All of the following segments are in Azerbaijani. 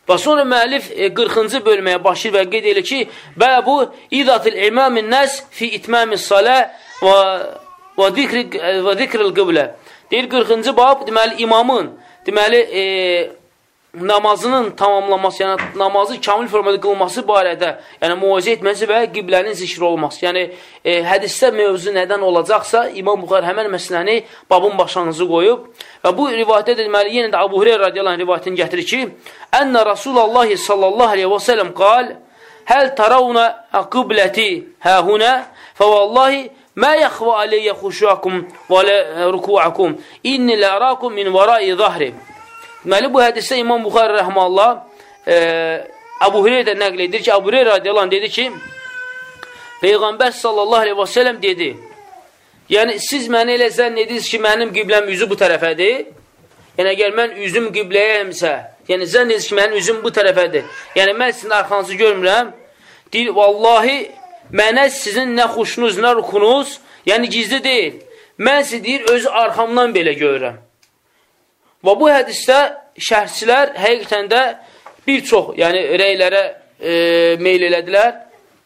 Və sonra müəllif 40-cı bölməyə başlayır və qeyd edir ki, bəbu idatil imamin nəs fi itməmis salə və zikril qiblə. Deyir 40-cı bab, deməli imamın, deməli namazının tamamlanması, yəni namazı kamil formada qılması barədə, yəni müvazə etməsi və qiblənin zikri olması. Yəni hədisdə mövzu nədən olacaqsa, İmam Buxari həmən məsələni babın başlanğıcı qoyub və bu rivayətdə deməli yenə də Əbu Hüreyrə radiyallahu anh rivayətini gətirir ki, Ənə Rasulullah sallallahu aleyhi və səlləm qal, Həl taravna qibləti həhunə fəvallahi mə yəxvə aleyyə xuşuakum və rukuakum inni lərakum min varai zahri. Deməli, bu hədisdə İmam Buxari rəhməllah Əbu Hüreyrə nəql edir ki, Əbu Hüreyrə radiyallahu anh dedi ki, Peyğəmbər sallallahu aleyhi və səlləm dedi, yəni siz məni elə zənn edirsiniz ki, mənim qibləm üzü bu tərəfədir, yəni əgər mən üzüm qibləyəmsə, yəni zənn edirsiniz ki, mənim üzüm bu tərəfədir, yəni mən sizin arxanızı görmürəm, deyir, vallahi mənə sizin nə xuşunuz, nə rukunuz, yəni gizli deyil, mən sizi deyir, özü arxamdan belə görürəm. Və bu hədisdə şərhçilər həqiqətən də bir çox yəni, rəylərə meyl elədilər.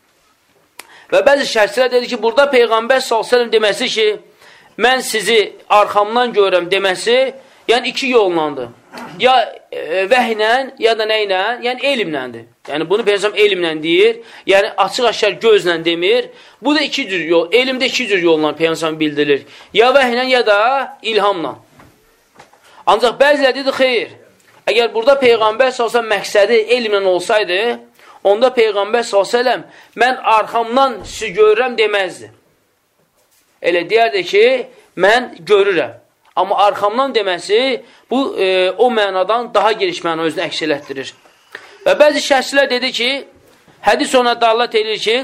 Və bəzi şərhçilər dedi ki, burada Peyğəmbər s.ə.v deməsi ki, mən sizi arxamdan görürəm deməsi, yəni iki yollandır. Ya vəhlə, ya da nə ilə? Yəni elmləndir. Yəni bunu Peyğəmbər elmlə deyir, yəni açıq-aşkar gözlə demir. Bu da iki cür yol, elmdə iki cür yolla Peyğəmbər bildirilir. Ya vəhlə, ya da ilhamla. Ancaq bəzilə dedi, xeyr, əgər burada Peyğəmbər s.ə.v məqsədi elmlə olsaydı, onda Peyğəmbər s.ə.v mən arxamdan sizi görürəm deməzdi. Elə deyərdi ki, mən görürəm. Amma arxamdan deməsi, bu o mənadan daha geniş məna özünü əks elətdirir. Və bəzi şəxslər dedi ki, hədis ona dallat edir ki,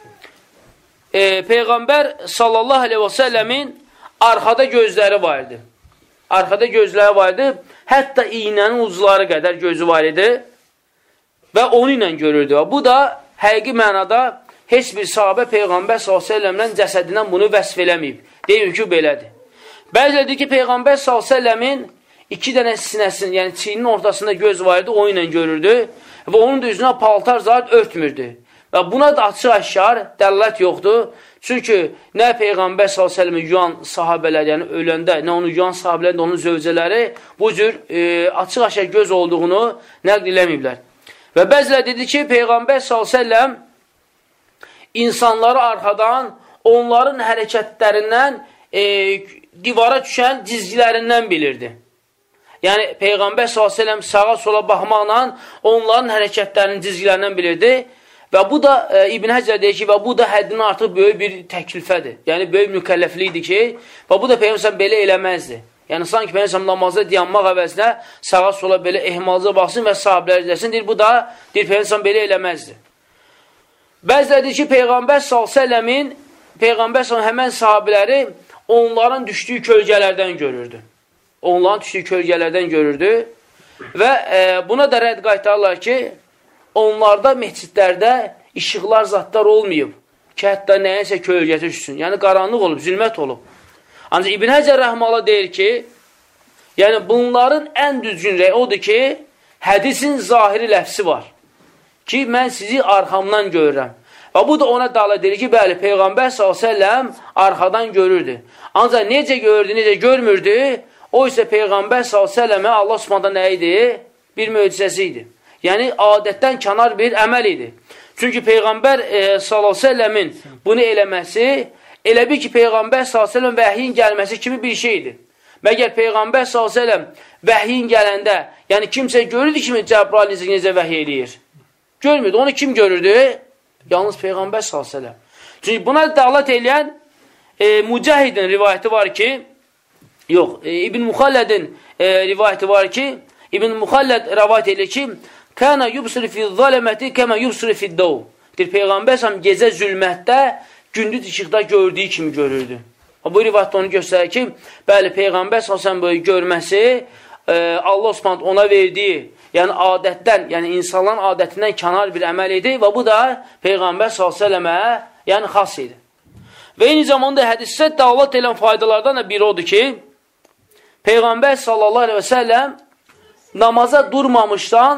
Peyğəmbər sallallahu aleyhi və səlləmin arxada gözləri var idi. Arxada gözləri var idi, hətta iynənin ucları qədər gözü var idi və onu ilə görürdü. Bu da həqiqi mənada heç bir sahabə Peyğəmbər s.ə.v-dən cəsədindən bunu vəsf eləməyib. Deyim ki, belədir. Bəzilə deyir ki, Peyğəmbər s.ə.v-in iki dənə sinəsinin, yəni çiyinin ortasında göz var idi, onu ilə görürdü və onun da üzünə paltar zat örtmürdü. Və buna da açıq-aşkar dəllət yoxdur. Çünki nə Peyğəmbər s.ə.v yuan sahabələr, yəni öləndə, nə onu yuan sahabələr, nə onun zövcələri bu cür açıq-aşkar göz olduğunu nəql eləməyiblər. Və bəzilə dedi ki, Peyğəmbər s.ə.v insanları arxadan, onların hərəkətlərindən divara düşən cizgilərindən bilirdi. Yəni Peyğəmbər s.ə.v sağa sola baxmaqla onların hərəkətlərinin cizgilərindən bilirdi. Və bu da İbn Həcər deyir ki, və bu da həddini artıq böyük bir təklifədir. Yəni, böyük mükəlləflikdir ki, və bu da Peyğəmbər belə eləməzdi. Yəni, sanki Peyğəmbər namazda dayanmaq əvəzinə sağa sola belə ehmalca baxsın və sahabələr izləsin, deyir, bu da Peyğəmbər belə eləməzdi. Bəzilə deyir ki, Peyğəmbər s.ə.v-in həmən sahabələri onların düşdüyü kölgələrdən görürdü. Onların düşdüyü kölgələrdən görürdü və buna da rədd qaytarırlar ki, onlarda məscidlərdə işıqlar, zatlar olmayıb ki, hətta nəyəsə kölgəsi düşsün. Yəni, qaranlıq olub, zülmət olub. Ancaq İbn Həcər rəhməhullah deyir ki, yəni bunların ən düzgün rəyi odur ki, hədisin zahiri ləfsi var ki, mən sizi arxamdan görürəm. Və bu da ona dala deyir ki, bəli, Peyğəmbər s.ə.v arxadan görürdü. Ancaq necə görürdü, necə görmürdü, o isə Peyğəmbər s.ə.və Allah Subhanahu nə idi? Bir möcüzəsi idi. Yəni, adətdən kənar bir əməl idi. Çünki Peyğəmbər s.ə.v-in bunu eləməsi, elə bir ki, Peyğəmbər s.ə.v vəhyin gəlməsi kimi bir şeydir. Məgər Peyğəmbər s.ə.v vəhyin gələndə, yəni kimsə görürdü kimi Cəbrail necə vəhiy eləyir? Görmürdü. Onu kim görürdü? Yalnız Peyğəmbər s.ə.v. Çünki buna dəlalət eləyən Mücahidin rivayəti var ki, yox, İbn Muxallədin rivayəti var ki, İbn Muxalləd rivayət edir ki, Kana yubsuru fi zələməti kəmə yubsuru fi dəv. Deyir, Peyğəmbər s.ə.v gecə zülmətdə, gündüz işıqda gördüyü kimi görürdü. Bu rivayətdə onu göstərir ki, bəli, Peyğəmbər s.ə.v böyle görməsi Allah Subhanahu ona verdiyi, yəni adətdən, yəni insanların adətindən kənar bir əməl idi və bu da Peyğəmbər s.ə.və yəni xas idi. Və eyni zamanda hədisdə dəlalət edən faydalardan da biri odur ki, Peyğəmbər s.ə.v namaza durmamışdan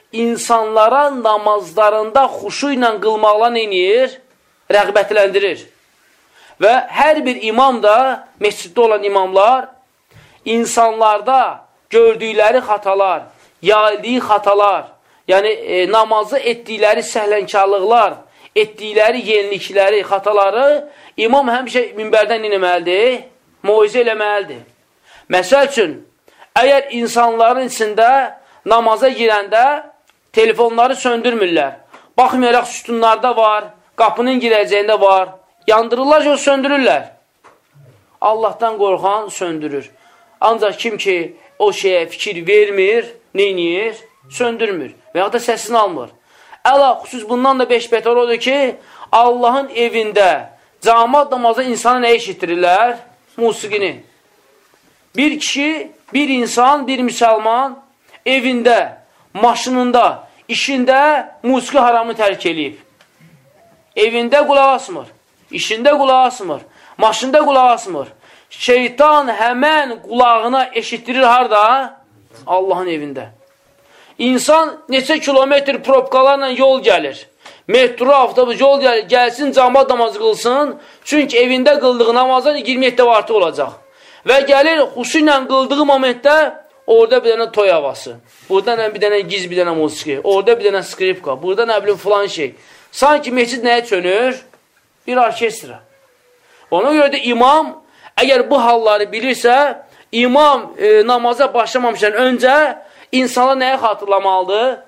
insanlara namazlarında xuşu ilə qılmaqla neynir? Rəğbətləndirir. Və hər bir imam da, məsciddə olan imamlar, insanlarda gördükləri xatalar, yayıldığı xatalar, yəni namazı etdikləri səhlənkarlıqlar, etdikləri yenilikləri, xataları imam həmişə minbərdən inməlidir, moizə eləməlidir. Məsəl üçün, əgər insanların içində namaza girəndə telefonları söndürmürlər, baxmayaraq sütunlarda var, qapının girəcəyində var, yandırırlar ki, o söndürürlər. Allahdan qorxan söndürür. Ancaq kim ki, o şeyə fikir vermir, neyniyir? Söndürmür və ya da səsini almır. Əla, xüsus bundan da 5 beter odur ki, Allahın evində cəmaat namazda insana nə eşitdirirlər? Musiqini. Bir kişi, bir insan, bir müsəlman evində, maşınında, işində musiqi haramını tərk eləyib. Evində qulaq asmır, işində qulaq asmır, maşında qulaq asmır. Şeytan həmən qulağına eşitdirir harada? Allahın evində. İnsan neçə kilometr probkalarla yol gəlir. Metro, avtobus yol gəlir, gəlsin, cəmaat namazı qılsın. Çünki evində qıldığı namazdan 27 artı olacaq. Və gəlir, xuşu ilə qıldığı momentdə orada bir dənə toy havası. Burada bir dənə giz, bir dənə musiqi. Orada bir dənə skripka. Burada nə bilim filan şey. Sanki mescid nəyə çönür? Bir orkestra. Ona görə də imam, əgər bu halları bilirsə, imam namaza başlamamışdan öncə insanlar nəyə xatırlamalıdır?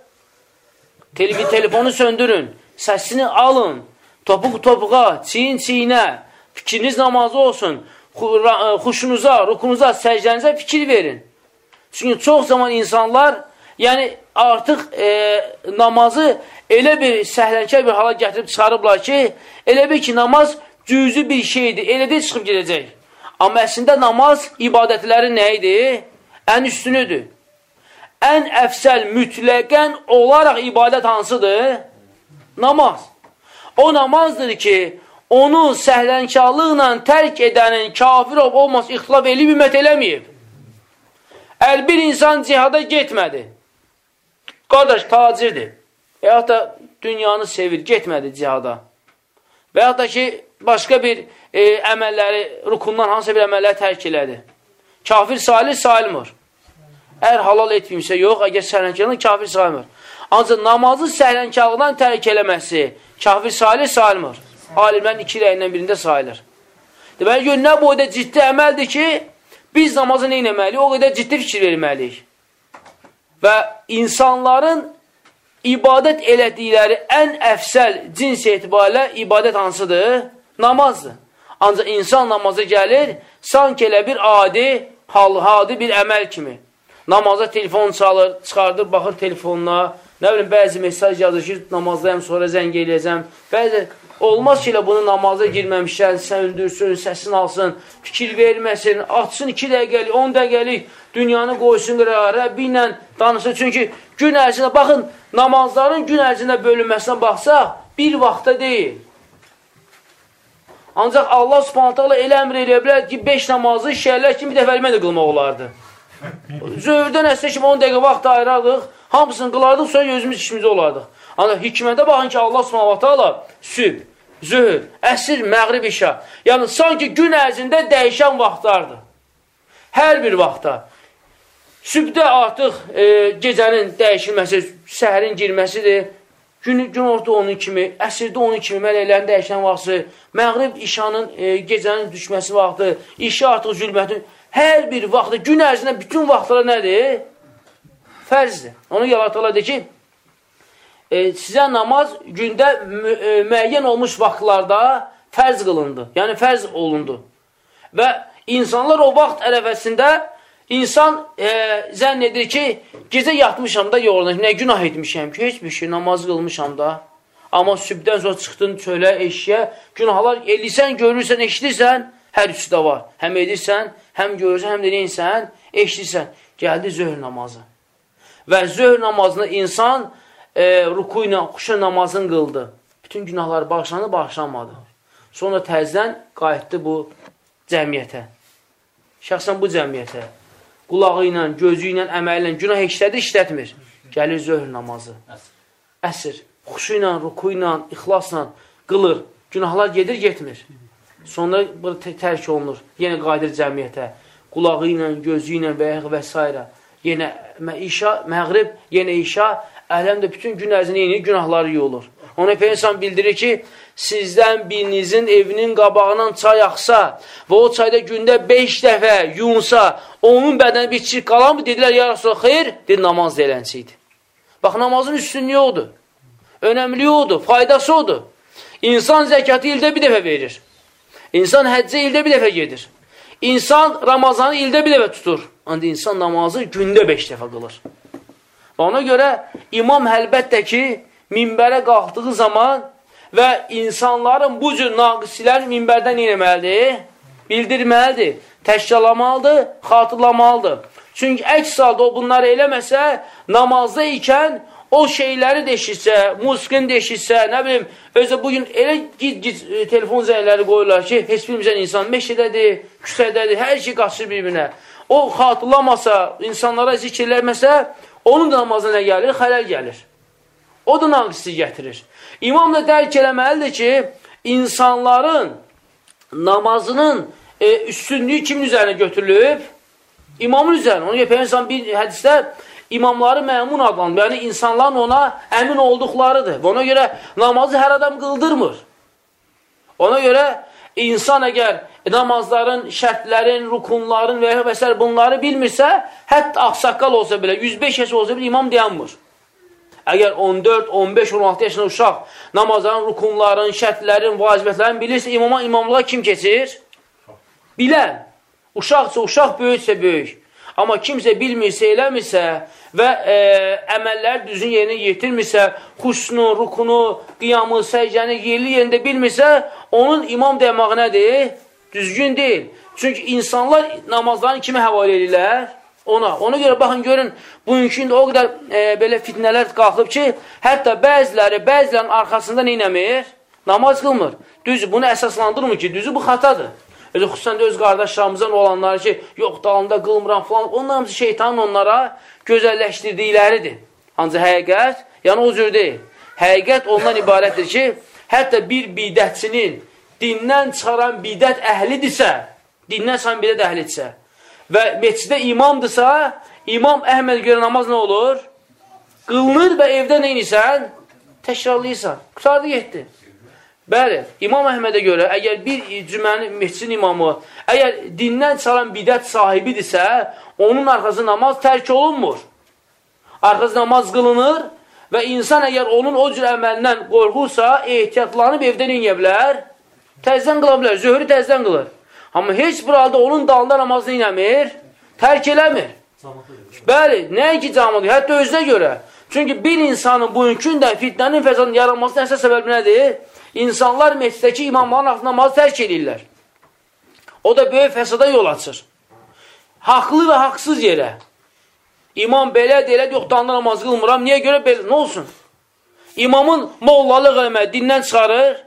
Telefonu söndürün, səsini alın, topuq topuğa, çiyin çiyinə, fikriniz namazı olsun, xuşunuza, rukunuza, səcdənizə fikir verin. Çünki çox zaman insanlar, yəni artıq namazı elə bir səhlənkər bir hala gətirib çıxarıblar ki, elə bir ki, namaz cüzü bir şeydir, elə də çıxıb gedəcək. Amma əslində namaz ibadətləri nə idi? Ən üstünüdür. Ən əfsəl, mütləqən olaraq ibadət hansıdır? Namaz. O namazdır ki, onu səhlənkarlıqla tərk edənin kafir olması ixtilaf eləyib, ümmət eləməyib. Əgər bir insan cihada getmədi, qardaş tacirdir, və ya da dünyanı sevir, getmədi cihada, və ya da ki, başqa bir əməlləri, rukundan hansısa bir əməlləri tərk elədi. Kafir sayılmır. Əgər halal etməyimsə yox, əgər səhlənkarlığından kafir sayılmır. Ancaq namazı səhlənkarlığından tərk eləməsi kafir sayılmır. Alimlərin 2 rəyindən birində sayılır. Deməli, nə boyda ciddi əməldir ki, biz namazı nə etməliyik? O qədər ciddi fikir verməliyik. Və insanların ibadət elədikləri ən əfsəl cins etibarilə ibadət hansıdır? Namazdır. Ancaq insan namaza gəlir, sanki elə bir adi bir əməl kimi. Namaza telefon çalır, çıxardır, baxır telefonuna, nə bilim, bəzi mesaj yazır ki, namazdayım, sonra zəng eləyəcəm. Bəzi, olmaz ki, bunu namaza girməmişlər, söndürsün, səsini alsın, fikir verməsin, açsın 2 dəqiqəlik, 10 dəqiqəlik, dünyanı qoysun qırağa, Rəbbi ilə danışsın. Çünki gün ərzində, baxın, namazların gün ərzində bölünməsinə baxsaq, bir vaxtda deyil. Ancaq Allah Subhanahu taala elə əmr eləyə bilər ki, 5 namazı şəhərlər kimi bir dəfə də qılmaq olardı. Zöhrdən əsrə kimi 10 dəqiqə vaxt ayırardıq, hamısını qılardıq, sonra özümüz işimizdə olardıq. Ancaq hikmətə baxın ki, Allah Subhanahu taala sübh, zöhr, əsr, məğrib, işa. Yəni, sanki gün ərzində dəyişən vaxtlardır. Hər bir vaxtda. Sübhdə artıq gecənin dəyişilməsi, səhərin girməsidir. Gün orta onun kimi, əsrdə onun kimi mələklərin dəyişən vaxtı, məğrib, işanın, gecənin düşməsi vaxtı, işi artıq zülmətin. Hər bir vaxtda, gün ərzində bütün vaxtlara nədir? Fərzdir. Onu Allah deyir ki, sizə namaz gündə müəyyən olmuş vaxtlarda fərz qılındı. Yəni, fərz olundu. Və insanlar o vaxt ərəfəsində insan zənn edir ki, gecə yatmışam da yorulacaq. Nə günah etmişəm ki, heç bir şey, namaz qılmışam da. Amma sübdən sonra çıxdın çölə, eşiyə, günahlar eləyirsən, görürsən, eşidirsən, hər üçü də var. Həm edirsən, həm görürsən, həm də neysən, eşidirsən. Gəldi zöhr namazı. Və zöhr namazını insan ruku ilə, xuşu namazını qıldı. Bütün günahlar bağışlandı, bağışlanmadı. Sonra təzdən qayıtdı bu cəmiyyətə. Şəxsən bu cəmiyyətə. Qulağı ilə, gözü ilə, əməli ilə günah işlədir, işlətmir. Gəlir zöhr namazı. Əsr. Xuşu ilə, ruku ilə, ixlasla qılır. Günahlar gedir, getmir. Sonra tərk olunur. Yenə qayıdır cəmiyyətə. Qulağı ilə, gözü ilə və s. Yenə işa, məğrib, yenə işa. Əhləm də bütün gün ərzində yeni günahları yuyulur. Ona Peyğəmbər bildirir ki, sizdən birinizin evinin qabağından çay axsa və o çayda gündə 5 dəfə yunsa, onun bədəni bir çirk qalan mı? Dedilər, ya Rasulullah, xeyr, dedi, namaz deyilənçiydi. Bax, namazın üstünlüyü odur. Önəmliyi odur, faydası odur. İnsan zəkatı ildə bir dəfə verir. İnsan həccə ildə bir dəfə gedir. İnsan Ramazanı ildə bir dəfə tutur. Ancaq insan namazı gündə 5 dəfə qılır. Ona görə imam əlbəttə ki, minbərə qalxdığı zaman və insanların bu cür naqisilərin minbərdən eləməlidir, bildirməlidir, təşkilamalıdır, xatırlamalıdır. Çünki əks halda o bunları eləməsə, namazda ikən o şeyləri deşirsə, musiqini deşirsə, nə bilim, özü bugün elə gic telefon zəyləri qoyurlar ki, heç bilmirsən insan meşədədir, küsədədir, hər şey qaçır bir-birinə. O xatırlamasa, insanlara zikirləməsə, onun da namazına nə gəlir? Xələl gəlir. O da naqisi gətirir. İmam da dərk eləməlidir ki, insanların namazının üstünlüyü kimin üzərinə götürülüb? İmamın üzərinə. Ona görə Peyğəmbər bir hədisdə imamları məmun adlanır. Yəni, insanların ona əmin olduqlarıdır. Və ona görə namazı hər adam qıldırmır. Ona görə insan əgər namazların, şərtlərin, rukunların və s. bunları bilmirsə, hətta axsaqqal olsa belə, 105 yaş olsa belə imam dayanmır. Əgər 14, 15, 16 yaşında uşaq namazların, rukunların, şərtlərin, vacibətlərin bilirsə, imamlığa kim keçir? Bilən. Uşaqsa uşaq, böyüksə böyük. Amma kimsə bilmirsə, eləmirsə və əməllər düzün yerinə yetirmirsə, xuşunu, rukunu, qiyamı, səcəni yerli yerində bilmirsə, onun imam dayamağı nədir? Düzgün deyil. Çünki insanlar namazlarını kimə həvalə edirlər? Ona görə baxın, görün, bugünkü o qədər belə fitnələr qalxıb ki, hətta bəzilərinin arxasında neynəmir? Namaz qılmır. Düzü, bunu əsaslandırmır ki, düzü bu xatadır. Xüsusən də öz qardaşlarımızdan olanlar ki, yox, dalında qılmıram falan, onlar hamısı şeytanın onlara gözəlləşdirdikləridir. Ancaq həqiqət, yəni o cür deyil. Həqiqət ondan ibarətdir ki, hətta bir bidətçinin dindən çıxaran bidət əhlidirsə, və meçidə imamdırsa, İmam Əhməd görə namaz nə olur? Qılınır və evdə neynirsən? Təkrarlayırsan. Qutardı getdi. Bəli, İmam Əhmədə görə, əgər bir cümənin meçidin imamı, əgər dindən çıxaran bidət sahibidirsə, onun arxası namaz tərk olunmur. Arxası namaz qılınır və insan əgər onun o cür əməlindən qorxursa, ehtiyatlanıb evdə neyə bilər? Təzdən qıla bilər, zöhrü təzdən qılır. Amma heç bir halda onun dalında namazını inəmir, tərk eləmir. Bəli, nəyə ki camıdır? Hətta özünə görə. Çünki bir insanın bugünkündə fitnənin fəsadının yaranmasının əsas səbəbi nədir? İnsanlar məsciddəki imamların arxasında namazı tərk edirlər. O da böyük fəsada yol açır. Haqlı və haqsız yerə. İmam belədir, yox, dalında namazı qılmıram. Niyə görə belə? Nə olsun? İmamın mollalıq eləməyi dindən çıxarır.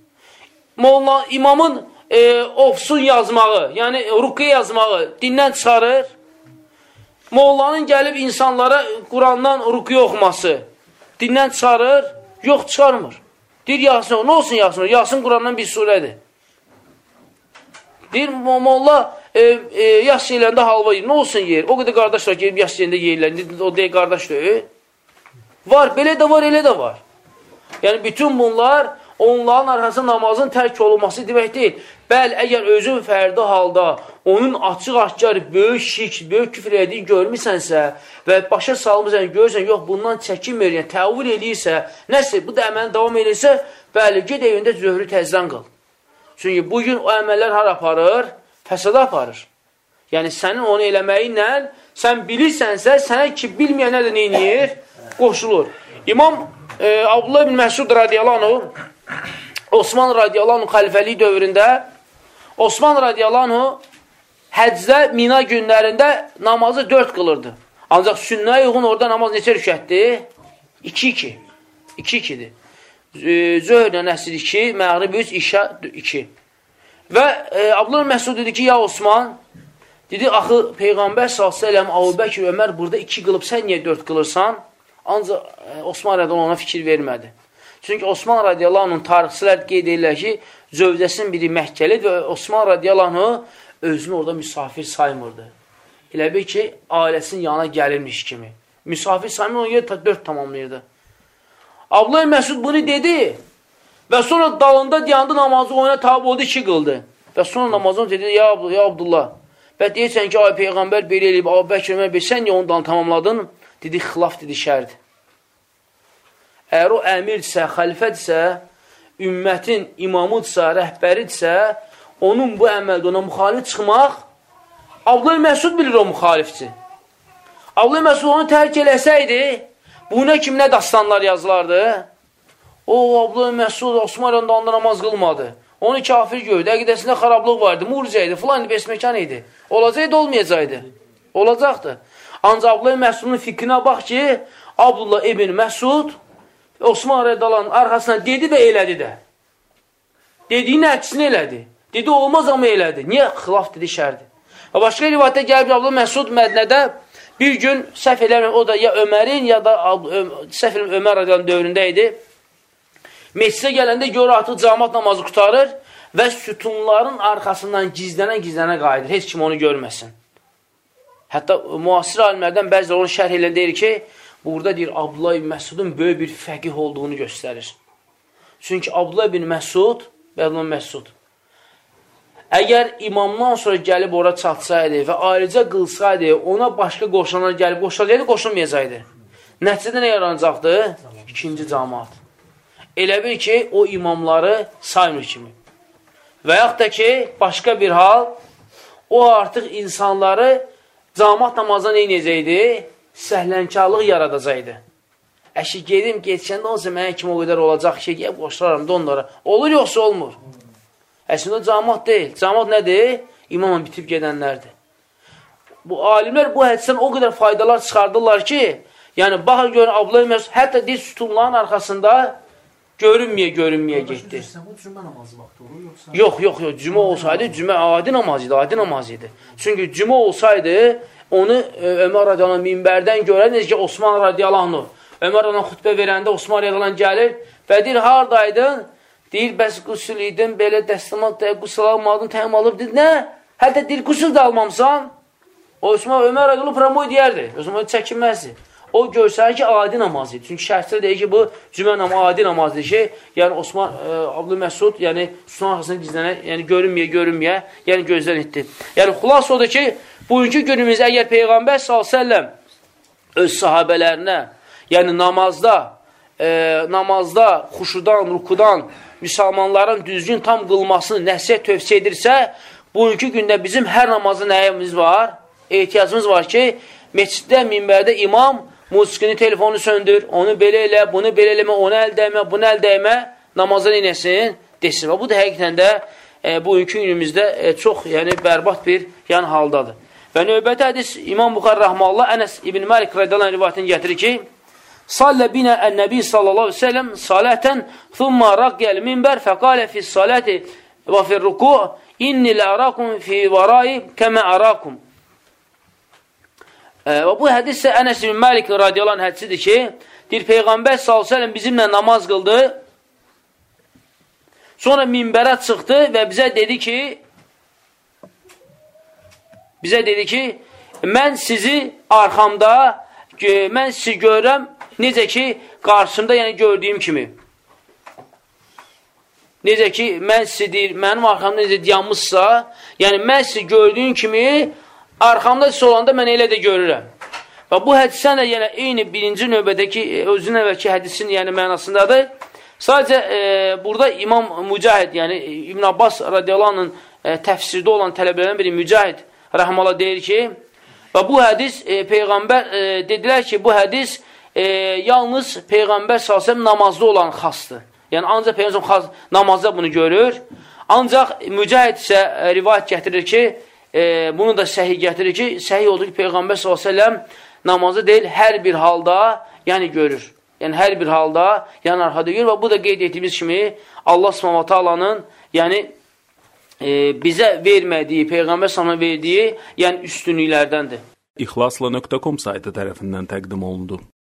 İmamın ofsun yazmağı, yəni rukiyə yazmağı dindən çıxarır. Mollanın gəlib insanlara Qurandan rukiyə oxuması dindən çıxarır, yox çıxarmır. Deyir, Yasin, nə olsun Yasin? Yasin Qurandan bir surədir. Deyir, molla yaş yerlərində halva yiyir, nə olsun yiyir? O qədər qardaş var ki, yaş yerlərində yiyirlər, o deyil qardaş deyil. Var, belə də var, elə də var. Yəni, bütün bunlar onların arxasında namazın tərk olunması demək deyil. Bəli, əgər özün fərdi halda onun açıq-aşkar, böyük şirk, böyük küfr ediyini görmürsənsə və başa salmırsan, görürsən, yox, bundan çəkinmir, yəni təvvül edirsə, nəsə, bu da əməlini davam edirsə, bəli, ged evində zöhrü təzdən qıl. Çünki bugün o əməllər har aparır? Fəsada aparır. Yəni, sənin onu eləməyinlə, sən bilirsənsə, sənə ki, bilməyənə də neyniyir? Qoşulur. İmam Abdullah ibn Məsud radiyallahu anh, Osman radiyallahu anh xəlifəliyi dövründə Osman radiyallahu anh həcdə Mina günlərində namazı 4 qılırdı. Ancaq sünnəyə uyğun orada namaz neçə rükətdir? 2-2. 2-2-dir. Zöhrlə əsr 2, məğrib 3, işə 2. Və Abdullah Məsud dedi ki, ya Osman, dedi, axı Peyğəmbər s.ə.v, Əbu Bəkir, Ömər burada 2 qılıb, sən niyə 4 qılırsan? Ancaq Osman radiyallahu ona fikir vermədi. Çünki Osman radiyallahu anh'ın tarixçilər qeyd edirlər ki, zövcəsinin biri Məkkəlidir və Osman radiyallahu anh özünü orada misafir saymırdı. Elə bir ki, ailəsinin yanına gəlirmiş kimi. Misafir saymır, onu yer 4 tamamlayırdı. Abdullah Məsud bunu dedi və sonra dalında dayandı, namazı oyuna tabi oldu, 2 qıldı. Və sonra namazını dedi, ya Abdullah, və deyirsən ki, ay Peyğəmbər belə eləyib, Əbu Bəkir Ömər bey, sən niyə ondan tamamladın? Dedi, xilaf dedi, şərdir. Əgər o əmirdirsə, xəlifədirsə, ümmətin imamıdırsa, rəhbəridirsə, onun bu əməldə ona müxalif çıxmaq, Abdullah Məsud bilir o müxalifdir. Abdullah Məsud onu tərk eləsəydi, buna kim nə dastanlar yazılardı? O, Abdullah Məsud Osman rəndalında namaz qılmadı. Onu kafir gördü, əqidəsində xarablıq vardı, murciə idi, filan besməkan idi. Olacaqdı, olmayacaqdı. Olacaqdı. Ancaq Abdullah Məsudun fikrinə bax ki, Abdullah ibn Məsud Osman rəndalının arxasına dedi və elədi də. Dediyin əksini elədi. Dedi, olmaz amma elədi. Niyə? Xilaf dedi, şərdir. Və başqa rivayətdə gəlib Abdullah Məsud Mədnədə bir gün səhv eləməyəm, o da ya Ömərin ya da səhv eləməyəm Ömər rədiyallahu dövründə idi. Meclisə gələndə görə artıq cəmaət namazı qutarır və sütunların arxasından gizlənə qayıdır. Heç kim onu görməsin. Hətta müasir alimlərdən bəziləri onu şərh elə deyir ki, burada deyir, Abdullah ibn Məsudun böyük bir fəqih olduğunu göstərir. Çünki Abdullah ibn Məsud əgər imamdan sonra gəlib ora çatsaydı və ayrıca qılsaydı, ona başqa qoşanlar gəlib qoşalaydı, qoşulmayacaqdı. Nəticədə nə yaranacaqdı? İkinci cəmaət. Elə bil ki, o imamları saymır kimi. Və yaxud da ki, başqa bir hal, o artıq insanları cəmaət namazına neynəyəcəkdi? Səhlənkarlıq yaradacaqdı. Əşi, gedim, geçəndə olsa mənə kimi o qədər olacaq ki, gəlib qoşularam da onlara. Olur, yoxsa olmur. Əslində, cəmaət deyil. Cəmaət nədir? İmamla bitib gedənlərdir. Bu alimlər bu hədisdən o qədər faydalar çıxardırlar ki, yəni, baxın, görün, Abdullah Məsud, hətta deyil, sütunların arxasında görünməyə getdi. Bu cümə namazı vaxtı olur, yoxsa? Yox, cümə olsaydı, cümə adi namaz idi. Çünki cümə olsaydı, onu Ömər radiyallahu minbərdən görər, necə ki, Osman radiyallahu Ömər radiyallahu xütbə verəndə Osman radiyallahu gəlir və deyir, haradaydın? Deyir, bəs qüsül idin, belə dəstəmal, qüsül almadın, təyəm alıb, deyir, nə? Hətta deyir, qüsül də almamsan? Osman, Ömər radiyallahu promoy deyərdi, Osman çəkinməzdi. O görsənir ki, adi namaz idi. Çünki şərhçilər deyir ki, bu cümə namazı adi namazdır ki, yəni Osman, Abdullah Məsud, yəni sütun arxasına gizlənə, yəni görünməyə, yəni gözdən etdi. Yəni, xülas odur ki, bugünkü günümüzdə əgər Peyğəmbər s.ə.v öz sahabələrinə, yəni namazda, xuşudan, rukudan, müsəlmanların düzgün tam qılmasını nəsiyyət tövsiyə edirsə, bugünkü gündə bizim hər namazda nəyimiz var? Ehtiyacımız var ki, məsciddə, minbərdə imam musiqini, telefonu söndür, onu belə elə, bunu belə eləmə, onu əl dəymə, bunu əl dəymə, namazdan inəsin, desin. Və bu da həqiqətən də bugünkü günümüzdə çox bərbad bir haldadır. Və növbəti hədis İmam Buxari Rəhmallah Ənəs İbn Məlik radiyallahu rivayətini gətirir ki, Sallə binə ən-nəbi sallallahu aleyhi ve sellem salətən thumma raqqiyəl minbər fəqalə fis-saləti və fir-ruku' inni lərakum fi varai kəmə ərakum. Və bu hədis isə Ənəs ibn Məlik radiyallahu anh hədisidir ki, deyir, Peyğəmbər s.ə.v bizimlə namaz qıldı, sonra minbərə çıxdı və bizə dedi ki, mən sizi arxamda, mən sizi görürəm, necə ki, qarşımda, yəni gördüyüm kimi. Necə ki, mən sizi deyir, mənim arxamda necə dayanmışsa, yəni mən sizi gördüyüm kimi, arxamda siz olanda mən elə də görürəm. Və bu hədisdən də eyni birinci növbədəki, özünün əvvəlki hədisin mənasındadır. Sadəcə burada İmam Mücahid, yəni İbn Abbas radiyallahu anh'ın təfsirdə olan tələbələrdən biri Mücahid rəhməllah deyir ki, və bu hədis, Peyğəmbər dedilər ki, bu hədis yalnız Peyğəmbər s.ə.v namazda olan xasdır. Yəni, ancaq Peyğəmbər namazda bunu görür. Ancaq Mücahid isə rivayət gətirir ki, bunu da səhih gətirir ki, səhih olur ki, Peyğəmbər s.ə.v namazı deyil, hər bir halda, yəni görür. Yəni, hər bir halda, yəni arxada görür və bu da qeyd etdiyimiz kimi Allah s.ə.v-ın, yəni, bizə vermədiyi, Peyğəmbər s.ə.v verdiyi, yəni üstünlüklərdəndir. İxlasla.com saytı tərəfindən təqdim olundu.